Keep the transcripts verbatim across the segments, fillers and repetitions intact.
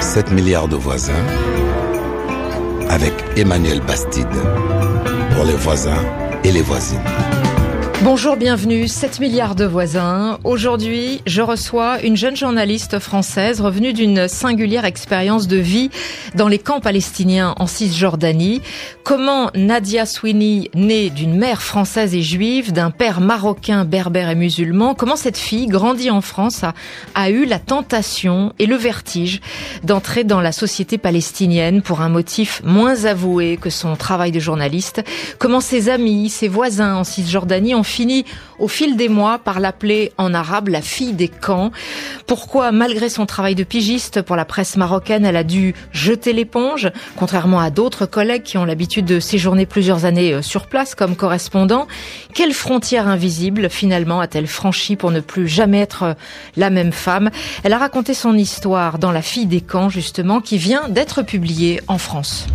sept milliards de voisins avec Emmanuel Bastide pour les voisins et les voisines. Bonjour, bienvenue, sept milliards de voisins. Aujourd'hui, je reçois une jeune journaliste française revenue d'une singulière expérience de vie dans les camps palestiniens en Cisjordanie. Comment Nadia Sweeney, née d'une mère française et juive, d'un père marocain, berbère et musulman, comment cette fille, grandie en France, a, a eu la tentation et le vertige d'entrer dans la société palestinienne pour un motif moins avoué que son travail de journaliste. Comment ses amis, ses voisins en Cisjordanie ont fini au fil des mois par l'appeler en arabe la fille des camps. Pourquoi, malgré son travail de pigiste pour la presse marocaine, elle a dû jeter l'éponge, contrairement à d'autres collègues qui ont l'habitude de séjourner plusieurs années sur place comme correspondant. Quelle frontière invisible, finalement, a-t-elle franchie pour ne plus jamais être la même femme? Elle a raconté son histoire dans La fille des camps, justement, qui vient d'être publiée en France.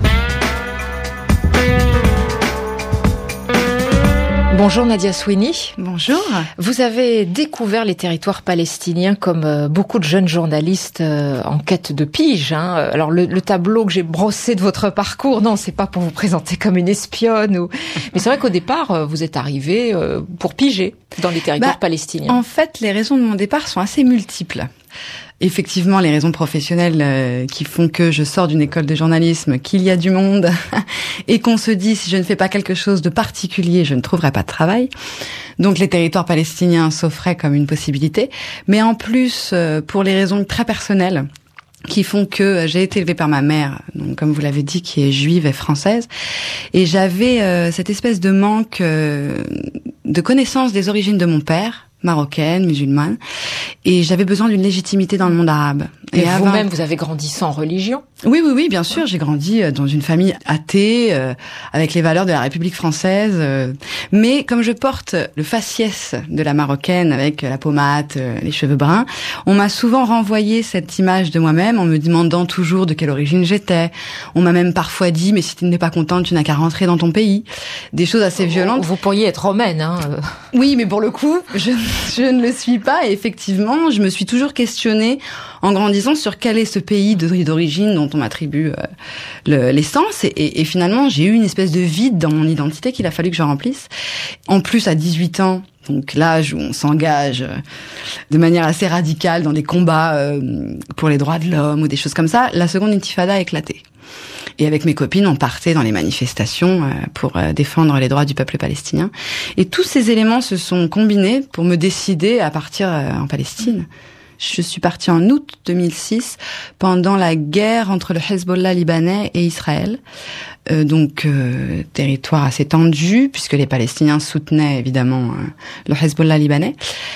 Bonjour Nadia Sweeney. Bonjour. Vous avez découvert les territoires palestiniens comme beaucoup de jeunes journalistes en quête de pige. Hein. Alors le, le tableau que j'ai brossé de votre parcours, non, c'est pas pour vous présenter comme une espionne. Ou... Mais c'est vrai qu'au départ, vous êtes arrivée pour piger dans les territoires bah, palestiniens. En fait, les raisons de mon départ sont assez multiples. Effectivement, les raisons professionnelles euh, qui font que je sors d'une école de journalisme, qu'il y a du monde et qu'on se dit si je ne fais pas quelque chose de particulier, je ne trouverai pas de travail. Donc les territoires palestiniens s'offraient comme une possibilité. Mais en plus, euh, pour les raisons très personnelles, qui font que j'ai été élevée par ma mère, donc comme vous l'avez dit, qui est juive et française, et j'avais euh, cette espèce de manque euh, de connaissance des origines de mon père, marocaine, musulmane, et j'avais besoin d'une légitimité dans le monde arabe. Et, et avant... vous-même, vous avez grandi sans religion? Oui, oui, oui, bien sûr. J'ai grandi dans une famille athée, euh, avec les valeurs de la République française. Euh, mais comme je porte le faciès de la marocaine, avec la pommade, euh, les cheveux bruns, on m'a souvent renvoyé cette image de moi-même en me demandant toujours de quelle origine j'étais. On m'a même parfois dit, mais si tu n'es pas contente, tu n'as qu'à rentrer dans ton pays. Des choses assez violentes. Vous pourriez être romaine, hein. Oui, mais pour le coup, je, je ne le suis pas. Et effectivement, je me suis toujours questionnée en grandissant sur quel est ce pays d'origine dont on m'attribue euh, le, l'essence. Et, et, et finalement, j'ai eu une espèce de vide dans mon identité qu'il a fallu que je remplisse. En plus, à dix-huit ans, donc l'âge où on s'engage de manière assez radicale dans des combats euh, pour les droits de l'homme ou des choses comme ça, la seconde intifada a éclaté. Et avec mes copines, on partait dans les manifestations euh, pour euh, défendre les droits du peuple palestinien. Et tous ces éléments se sont combinés pour me décider à partir euh, en Palestine. Je suis partie en août deux mille six, pendant la guerre entre le Hezbollah libanais et Israël. Euh, donc, euh, territoire assez tendu, puisque les Palestiniens soutenaient évidemment euh, le Hezbollah libanais.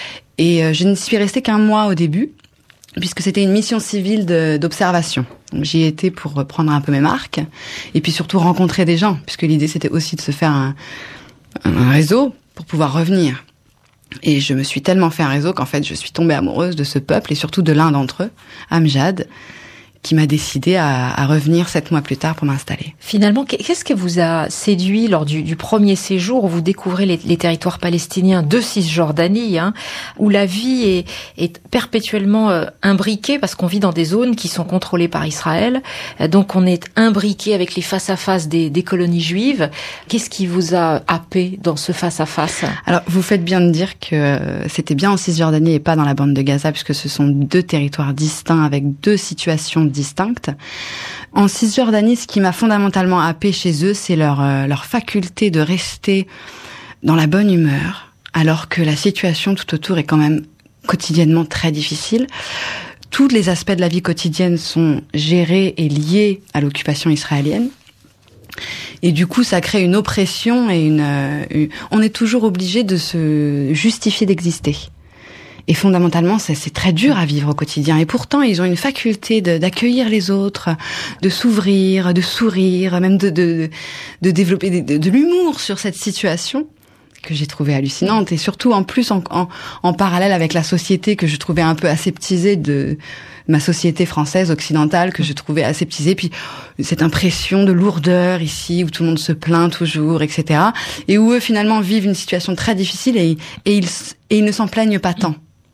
Et euh, je n'y suis restée qu'un mois au début, puisque c'était une mission civile de, d'observation. Donc, j'y étais pour prendre un peu mes marques, et puis surtout rencontrer des gens, puisque l'idée c'était aussi de se faire un, un réseau pour pouvoir revenir. Et je me suis tellement fait un réseau qu'en fait, je suis tombée amoureuse de ce peuple et surtout de l'un d'entre eux, Amjad, qui m'a décidé à, à revenir sept mois plus tard pour m'installer. Finalement, qu'est-ce qui vous a séduit lors du, du premier séjour où vous découvrez les, les territoires palestiniens de Cisjordanie, hein, où la vie est, est perpétuellement euh, imbriquée parce qu'on vit dans des zones qui sont contrôlées par Israël, euh, donc on est imbriqué avec les face-à-face des, des colonies juives. Qu'est-ce qui vous a happé dans ce face-à-face? Alors, vous faites bien de dire que euh, c'était bien en Cisjordanie et pas dans la bande de Gaza, puisque ce sont deux territoires distincts avec deux situations distinctes. En Cisjordanie, ce qui m'a fondamentalement happé chez eux, c'est leur euh, leur faculté de rester dans la bonne humeur, alors que la situation tout autour est quand même quotidiennement très difficile. Tous les aspects de la vie quotidienne sont gérés et liés à l'occupation israélienne. Et du coup, ça crée une oppression et une, euh, une... on est toujours obligé de se justifier d'exister. Et fondamentalement, c'est, c'est très dur à vivre au quotidien. Et pourtant, ils ont une faculté de, d'accueillir les autres, de s'ouvrir, de sourire, même de, de, de développer de, de l'humour sur cette situation que j'ai trouvée hallucinante. Et surtout, en plus, en, en, en parallèle avec la société que je trouvais un peu aseptisée de ma société française occidentale, que je trouvais aseptisée. Puis cette impression de lourdeur ici, où tout le monde se plaint toujours, et cetera. Et où eux, finalement, vivent une situation très difficile et, et, ils, et ils ne s'en plaignent pas tant.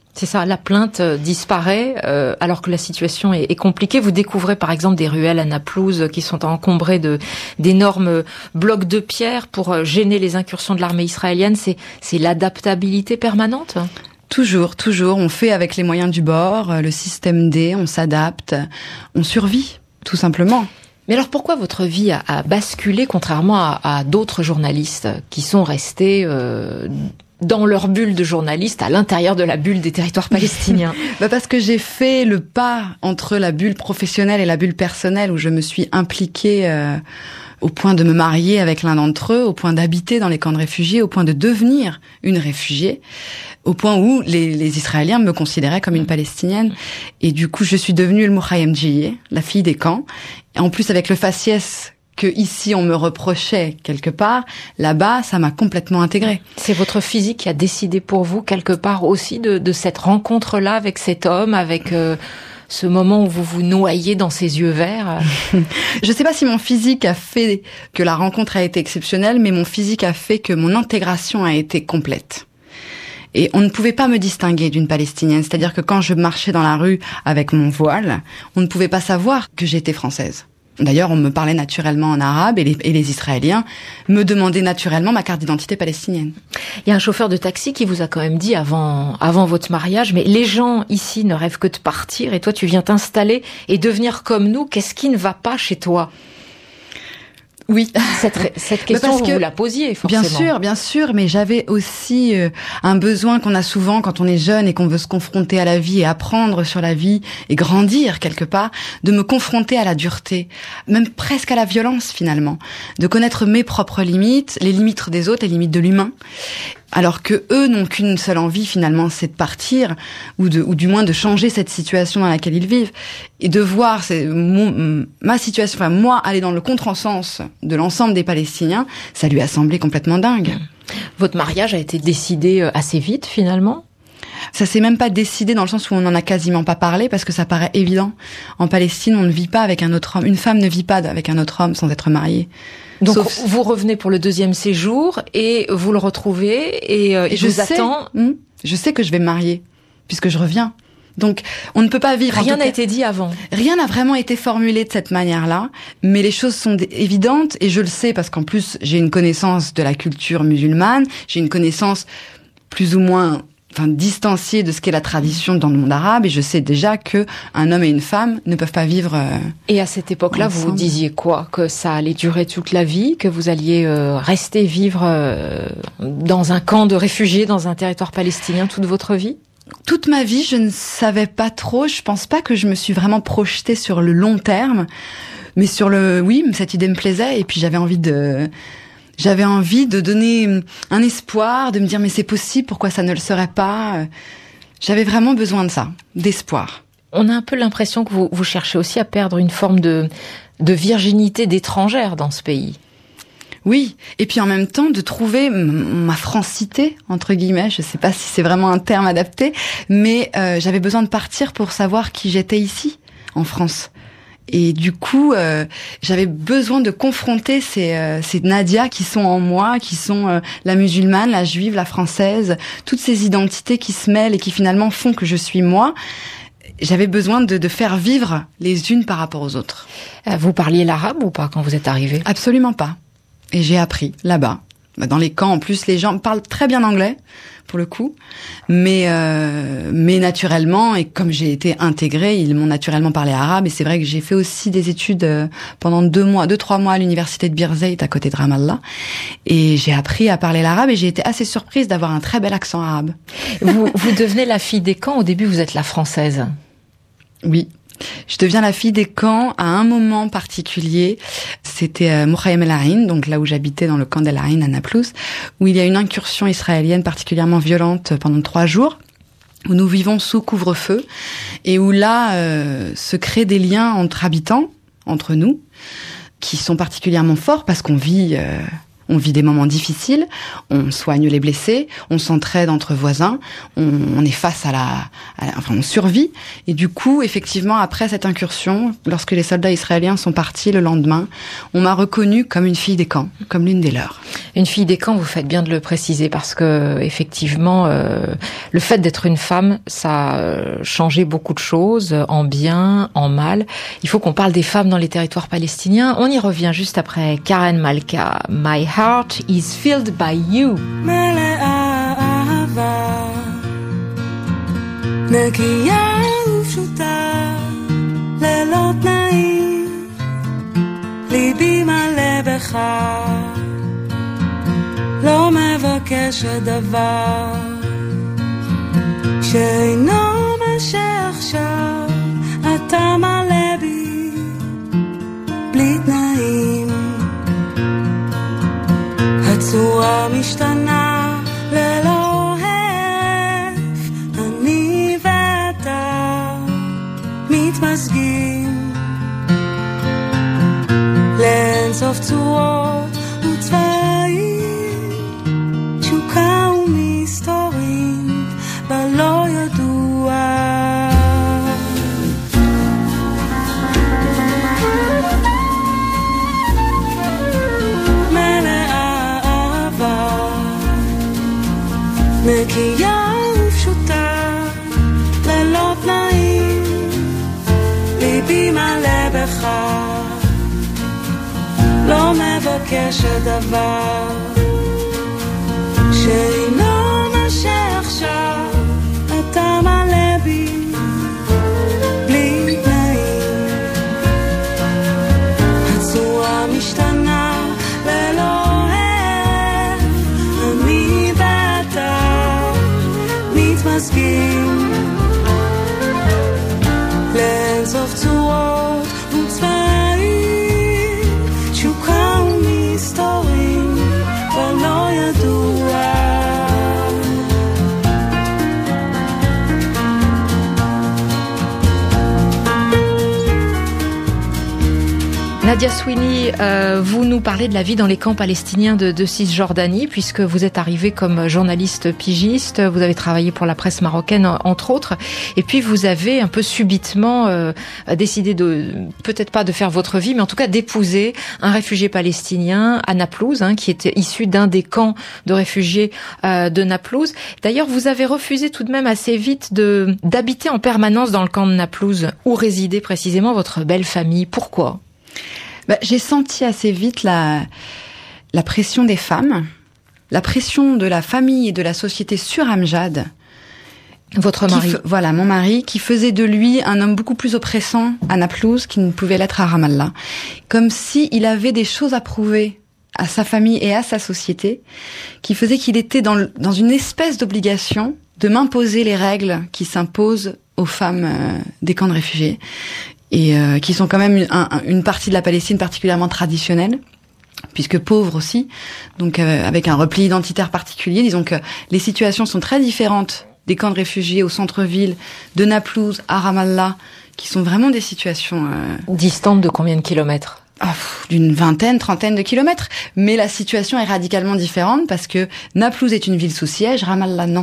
C'est ça, la plainte disparaît euh, alors que la situation est, est compliquée. Vous découvrez par exemple des ruelles à Naplouse qui sont encombrées de d'énormes blocs de pierre pour gêner les incursions de l'armée israélienne. C'est c'est l'adaptabilité permanente. Toujours, toujours. On fait avec les moyens du bord, le système D, on s'adapte, on survit, tout simplement. Mais alors pourquoi votre vie a, a basculé contrairement à, à d'autres journalistes qui sont restés euh, dans leur bulle de journalistes, à l'intérieur de la bulle des territoires palestiniens? Bah parce que j'ai fait le pas entre la bulle professionnelle et la bulle personnelle, où je me suis impliquée euh, au point de me marier avec l'un d'entre eux, au point d'habiter dans les camps de réfugiés, au point de devenir une réfugiée, au point où les, les Israéliens me considéraient comme une Palestinienne. Et du coup, je suis devenue le Moukhaïem Djiyeh, la fille des camps. Et en plus, avec le faciès que ici on me reprochait quelque part, là-bas, ça m'a complètement intégrée. C'est votre physique qui a décidé pour vous quelque part aussi de, de cette rencontre-là avec cet homme, avec euh, ce moment où vous vous noyez dans ses yeux verts. Je sais pas si mon physique a fait que la rencontre a été exceptionnelle, mais mon physique a fait que mon intégration a été complète. Et on ne pouvait pas me distinguer d'une Palestinienne, c'est-à-dire que quand je marchais dans la rue avec mon voile, on ne pouvait pas savoir que j'étais française. D'ailleurs, on me parlait naturellement en arabe et les, et les Israéliens me demandaient naturellement ma carte d'identité palestinienne. Il y a un chauffeur de taxi qui vous a quand même dit avant, avant votre mariage, mais les gens ici ne rêvent que de partir et toi tu viens t'installer et devenir comme nous. Qu'est-ce qui ne va pas chez toi ? Oui, cette, cette question, vous, vous la posiez forcément. Bien sûr, bien sûr, mais j'avais aussi euh, un besoin qu'on a souvent quand on est jeune et qu'on veut se confronter à la vie et apprendre sur la vie et grandir quelque part, de me confronter à la dureté, même presque à la violence finalement, de connaître mes propres limites, les limites des autres, les limites de l'humain. Alors que eux n'ont qu'une seule envie finalement, c'est de partir ou de ou du moins de changer cette situation dans laquelle ils vivent et de voir c'est mon, ma situation, enfin moi aller dans le contresens de l'ensemble des Palestiniens, ça lui a semblé complètement dingue. Votre mariage a été décidé assez vite finalement ? Ça s'est même pas décidé dans le sens où on en a quasiment pas parlé parce que ça paraît évident. En Palestine, on ne vit pas avec un autre homme. Une femme ne vit pas avec un autre homme sans être mariée. Donc Sauf... vous revenez pour le deuxième séjour et vous le retrouvez et, euh, et je vous sais, attend. Hmm, je sais que je vais me marier puisque je reviens. Donc on ne peut pas vivre. Rien n'a cas, été dit avant. Rien n'a vraiment été formulé de cette manière-là, mais les choses sont évidentes et je le sais parce qu'en plus j'ai une connaissance de la culture musulmane, j'ai une connaissance plus ou moins enfin distanciée de ce qu'est la tradition dans le monde arabe et je sais déjà que un homme et une femme ne peuvent pas vivre euh, Et à cette époque-là, ensemble. Vous disiez quoi ? Que ça allait durer toute la vie, que vous alliez euh, rester vivre euh, dans un camp de réfugiés dans un territoire palestinien toute votre vie ? Toute ma vie, je ne savais pas trop, je pense pas que je me suis vraiment projetée sur le long terme, mais sur le oui, cette idée me plaisait et puis j'avais envie de J'avais envie de donner un espoir, de me dire mais c'est possible, pourquoi ça ne le serait pas ? J'avais vraiment besoin de ça, d'espoir. On a un peu l'impression que vous, vous cherchez aussi à perdre une forme de, de virginité d'étrangère dans ce pays. Oui, et puis en même temps de trouver m- ma francité, entre guillemets, je sais pas si c'est vraiment un terme adapté, mais euh, j'avais besoin de partir pour savoir qui j'étais ici, en France. Et du coup, euh, j'avais besoin de confronter ces, euh, ces Nadia qui sont en moi, qui sont euh, la musulmane, la juive, la française, toutes ces identités qui se mêlent et qui finalement font que je suis moi. J'avais besoin de, de faire vivre les unes par rapport aux autres. Vous parliez l'arabe ou pas quand vous êtes arrivée ? Absolument pas. Et j'ai appris là-bas. Dans les camps, en plus, les gens parlent très bien anglais, pour le coup. Mais, euh, mais naturellement, et comme j'ai été intégrée, ils m'ont naturellement parlé arabe. Et c'est vrai que j'ai fait aussi des études euh, pendant deux mois, deux, trois mois à l'université de Birzeit, à côté de Ramallah. Et j'ai appris à parler l'arabe et j'ai été assez surprise d'avoir un très bel accent arabe. Vous, vous devenez la fille des camps. Au début, vous êtes la française. Oui. Je deviens la fille des camps à un moment particulier. C'était euh, Moukhaïem El Ain, donc là où j'habitais dans le camp d'El Ain à Naplouse, où il y a une incursion israélienne particulièrement violente pendant trois jours, où nous vivons sous couvre-feu, et où là euh, se créent des liens entre habitants, entre nous, qui sont particulièrement forts parce qu'on vit... Euh, On vit des moments difficiles, on soigne les blessés, on s'entraide entre voisins, on, on est face à la, à la... Enfin, on survit. Et du coup, effectivement, après cette incursion, lorsque les soldats israéliens sont partis le lendemain, on m'a reconnue comme une fille des camps, comme l'une des leurs. Une fille des camps, vous faites bien de le préciser, parce que effectivement, euh, le fait d'être une femme, ça a changé beaucoup de choses, en bien, en mal. Il faut qu'on parle des femmes dans les territoires palestiniens. On y revient juste après Karen Malka. My heart is filled by you. ליבי מלא בך, לא מבקש דבר שאינו מה שעכשיו אתה מלא בי בלי תנאים. הצורה משתנה ללא הרף, אני ואתה מתמזגים לאינסוף צורות וצבעים, תשוקה ומסתורית בלא ידוע. מלאה אהבה, נקייה ופשוטה, ללא תנאים, ליבי מלא בך, לא מבקש דבר שאינו מה שעכשיו אתה מלא בי בלי תנאים. הצורה משתנה ללא הרף, אני ואתה מתמזגים לאינסוף צורות וצבעים, תשוקה ומסתורים ולא ידוע. Nadia Sweeney, euh, vous nous parlez de la vie dans les camps palestiniens de, de Cisjordanie, puisque vous êtes arrivée comme journaliste pigiste, vous avez travaillé pour la presse marocaine, entre autres, et puis vous avez un peu subitement euh, décidé de, peut-être pas de faire votre vie, mais en tout cas d'épouser un réfugié palestinien à Naplouse, hein, qui était issu d'un des camps de réfugiés euh, de Naplouse. D'ailleurs, vous avez refusé tout de même assez vite de d'habiter en permanence dans le camp de Naplouse, où résidait précisément votre belle famille. Pourquoi ? Bah, j'ai senti assez vite la, la pression des femmes, la pression de la famille et de la société sur Amjad. Votre mari. Qui, voilà, mon mari, qui faisait de lui un homme beaucoup plus oppressant à Naplouse qu'il ne pouvait l'être à Ramallah. Comme si il avait des choses à prouver à sa famille et à sa société, qui faisait qu'il était dans, le, dans une espèce d'obligation de m'imposer les règles qui s'imposent aux femmes euh, des camps de réfugiés, et euh, qui sont quand même une, un, une partie de la Palestine particulièrement traditionnelle, puisque pauvre aussi, donc euh, avec un repli identitaire particulier. Disons que les situations sont très différentes des camps de réfugiés au centre-ville, de Naplouse à Ramallah, qui sont vraiment des situations... Euh, distantes de combien de kilomètres ? Ah, d'une vingtaine, trentaine de kilomètres. Mais la situation est radicalement différente, parce que Naplouse est une ville sous siège, Ramallah non.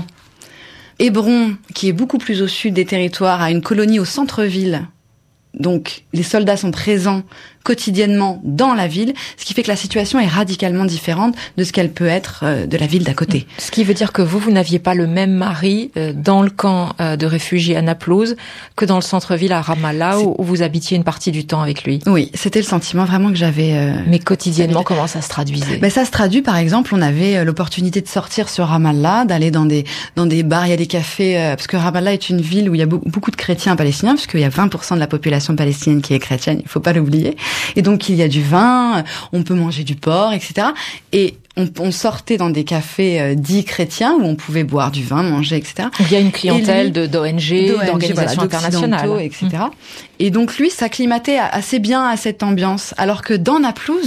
Hébron, qui est beaucoup plus au sud des territoires, a une colonie au centre-ville. Donc, les soldats sont présents quotidiennement dans la ville, ce qui fait que la situation est radicalement différente de ce qu'elle peut être de la ville d'à côté. Ce qui veut dire que vous, vous n'aviez pas le même mari dans le camp de réfugiés à Naplouse que dans le centre-ville à Ramallah, où vous habitiez une partie du temps avec lui. Oui, c'était le sentiment vraiment que j'avais. Euh... Mais quotidiennement, comment ça se traduisait ? Ben, ça se traduit, par exemple, on avait l'opportunité de sortir sur Ramallah, d'aller dans des dans des bars, il y a des cafés, euh, parce que Ramallah est une ville où il y a beaucoup de chrétiens palestiniens, parce qu'il y a vingt pour cent de la population palestinienne qui est chrétienne, il faut pas l'oublier. Et donc, il y a du vin, on peut manger du porc, et cetera. Et on, on sortait dans des cafés euh, dits chrétiens où on pouvait boire du vin, manger, et cetera. Il y a une clientèle lui, de d'O N G, d'organisations voilà, internationales, et cetera. Mmh. Et donc, lui s'acclimatait assez bien à cette ambiance. Alors que dans Naplouse,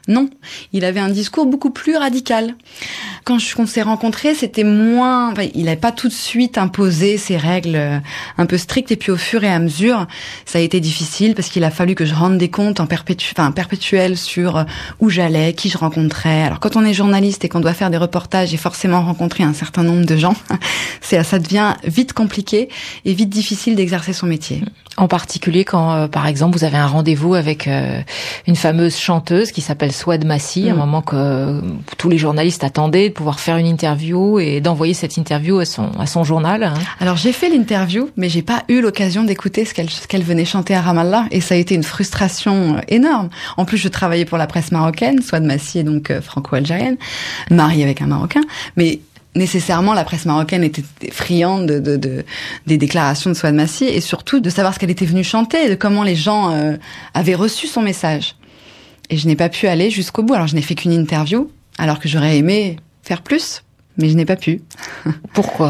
Non, il avait un discours beaucoup plus radical. Quand je, on s'est rencontrés, c'était moins... Enfin, il n'avait pas tout de suite imposé ses règles un peu strictes. Et puis au fur et à mesure, ça a été difficile parce qu'il a fallu que je rende des comptes en perpétu... enfin, perpétuel sur où j'allais, qui je rencontrais. Alors quand on est journaliste et qu'on doit faire des reportages et forcément rencontrer un certain nombre de gens, c'est, ça devient vite compliqué et vite difficile d'exercer son métier. En particulier quand, euh, par exemple, vous avez un rendez-vous avec euh, une fameuse chanteuse qui s'appelle Souad Massi, mmh. un moment que euh, tous les journalistes attendaient de pouvoir faire une interview et d'envoyer cette interview à son à son journal. Hein. Alors j'ai fait l'interview, mais j'ai pas eu l'occasion d'écouter ce qu'elle ce qu'elle venait chanter à Ramallah, et ça a été une frustration énorme. En plus, je travaillais pour la presse marocaine. Souad Massi est donc euh, franco-algérienne, mariée avec un Marocain, mais nécessairement, la presse marocaine était friande de, de, de, des déclarations de Souad Massi et surtout de savoir ce qu'elle était venue chanter, de comment les gens euh, avaient reçu son message. Et je n'ai pas pu aller jusqu'au bout. Alors, je n'ai fait qu'une interview, alors que j'aurais aimé faire plus, mais je n'ai pas pu. Pourquoi ?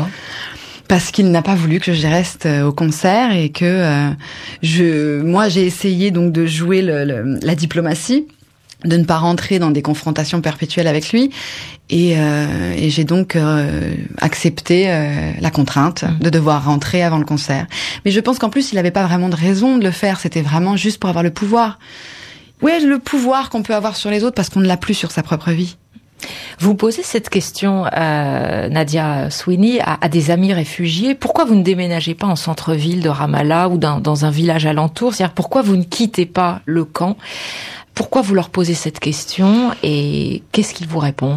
Parce qu'il n'a pas voulu que je reste au concert et que euh, je, moi, j'ai essayé donc de jouer le, le, la diplomatie, de ne pas rentrer dans des confrontations perpétuelles avec lui. Et, euh, et j'ai donc euh, accepté euh, la contrainte de devoir rentrer avant le concert. Mais je pense qu'en plus, il n'avait pas vraiment de raison de le faire. C'était vraiment juste pour avoir le pouvoir. Ouais, le pouvoir qu'on peut avoir sur les autres parce qu'on ne l'a plus sur sa propre vie. Vous posez cette question, euh, Nadia Sweeney, à, à des amis réfugiés. Pourquoi vous ne déménagez pas en centre-ville de Ramallah ou dans, dans un village alentour ? C'est-à-dire, pourquoi vous ne quittez pas le camp ? Pourquoi vous leur posez cette question et qu'est-ce qu'ils vous répondent ?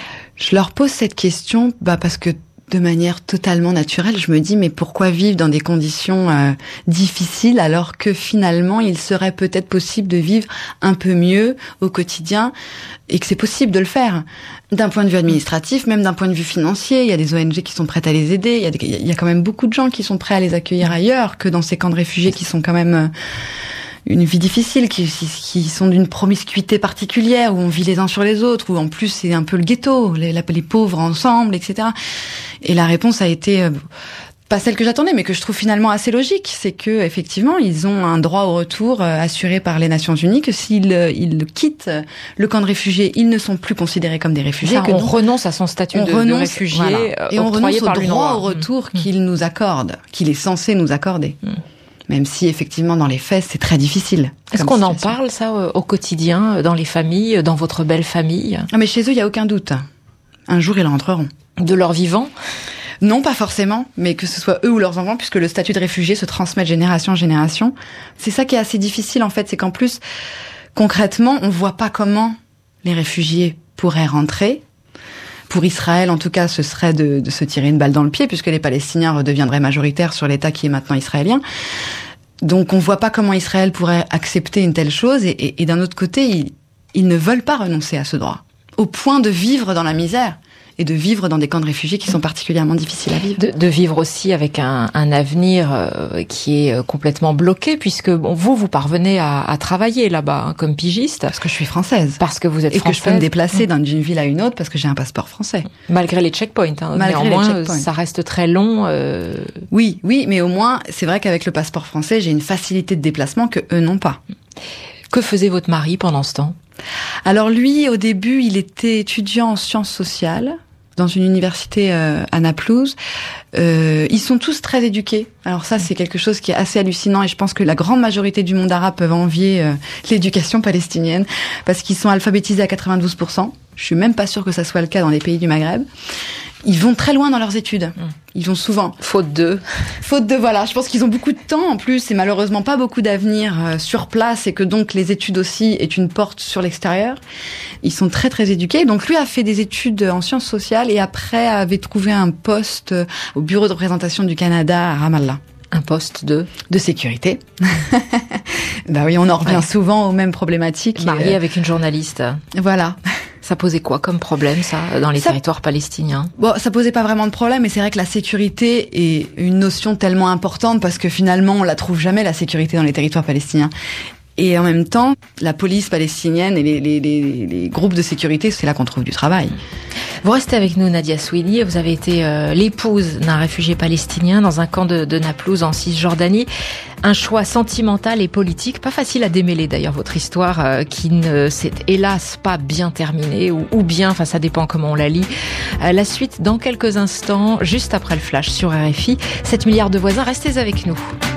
Je leur pose cette question bah parce que de manière totalement naturelle, je me dis mais pourquoi vivre dans des conditions euh, difficiles alors que finalement il serait peut-être possible de vivre un peu mieux au quotidien et que c'est possible de le faire. D'un point de vue administratif, même d'un point de vue financier, il y a des O N G qui sont prêtes à les aider, il y a, des, il y a quand même beaucoup de gens qui sont prêts à les accueillir ailleurs que dans ces camps de réfugiés qui sont quand même... Euh, une vie difficile, qui, qui sont d'une promiscuité particulière, où on vit les uns sur les autres, où en plus c'est un peu le ghetto, les, les pauvres ensemble, et cetera. Et la réponse a été euh, pas celle que j'attendais, mais que je trouve finalement assez logique, c'est que effectivement ils ont un droit au retour euh, assuré par les Nations Unies, que s'ils euh, ils quittent le camp de réfugiés, ils ne sont plus considérés comme des réfugiés. Ça, que on donc, renonce à son statut de, renonce, de réfugié, voilà. Et on renonce au droit au retour mmh. qu'il nous accorde, qu'il est censé nous accorder. Mmh. Même si, effectivement, dans les faits, c'est très difficile. Est-ce qu'on situation. en parle, ça, au quotidien, dans les familles, dans votre belle famille ? Ah, mais chez eux, il n'y a aucun doute. Un jour, ils rentreront. De leur vivant ? Non, pas forcément, mais que ce soit eux ou leurs enfants, puisque le statut de réfugié se transmet de génération en génération. C'est ça qui est assez difficile, en fait, c'est qu'en plus, concrètement, on voit pas comment les réfugiés pourraient rentrer. Pour Israël, en tout cas, ce serait de, de se tirer une balle dans le pied, puisque les Palestiniens redeviendraient majoritaires sur l'État qui est maintenant israélien. Donc, on voit pas comment Israël pourrait accepter une telle chose. Et, et, et d'un autre côté, ils, ils ne veulent pas renoncer à ce droit, au point de vivre dans la misère et de vivre dans des camps de réfugiés qui sont particulièrement difficiles à vivre. De, de vivre aussi avec un, un avenir euh, qui est complètement bloqué, puisque bon, vous, vous parvenez à, à travailler là-bas hein, comme pigiste. Parce que je suis française. Parce que vous êtes et française. Et que je peux me déplacer mmh. d'une ville à une autre parce que j'ai un passeport français. Malgré les checkpoints. Hein, Malgré néanmoins, les checkpoints. Ça reste très long. Euh... Oui, oui, mais au moins, c'est vrai qu'avec le passeport français, j'ai une facilité de déplacement que eux n'ont pas. Que faisait votre mari pendant ce temps ? Alors lui, au début, il était étudiant en sciences sociales dans une université euh, à Naplouse. Euh, ils sont tous très éduqués. Alors ça, c'est quelque chose qui est assez hallucinant et je pense que la grande majorité du monde arabe peuvent envier euh, l'éducation palestinienne parce qu'ils sont alphabétisés à quatre-vingt-douze pour cent. Je suis même pas sûre que ça soit le cas dans les pays du Maghreb. Ils vont très loin dans leurs études. Ils vont souvent. Faute de. Faute de, voilà. Je pense qu'ils ont beaucoup de temps en plus et malheureusement pas beaucoup d'avenir euh, sur place et que donc les études aussi est une porte sur l'extérieur. Ils sont très très éduqués. Donc lui a fait des études en sciences sociales et après avait trouvé un poste au bureau de représentation du Canada à Ramallah. Un poste de de sécurité. Bah oui, on en revient ouais. souvent aux mêmes problématiques. Marié et... avec une journaliste. Voilà. Ça posait quoi comme problème, ça, dans les ça... territoires palestiniens ? Bon, ça posait pas vraiment de problème, mais c'est vrai que la sécurité est une notion tellement importante parce que finalement, on la trouve jamais, la sécurité dans les territoires palestiniens. Et en même temps, la police palestinienne et les, les, les, les groupes de sécurité, c'est là qu'on trouve du travail. Vous restez avec nous, Nadia Souini. Vous avez été euh, l'épouse d'un réfugié palestinien dans un camp de, de Naplouse en Cisjordanie. Un choix sentimental et politique, pas facile à démêler d'ailleurs, votre histoire euh, qui ne s'est hélas pas bien terminée, ou, ou bien, enfin ça dépend comment on la lit. Euh, la suite dans quelques instants, juste après le flash sur R F I. sept milliards de voisins, restez avec nous.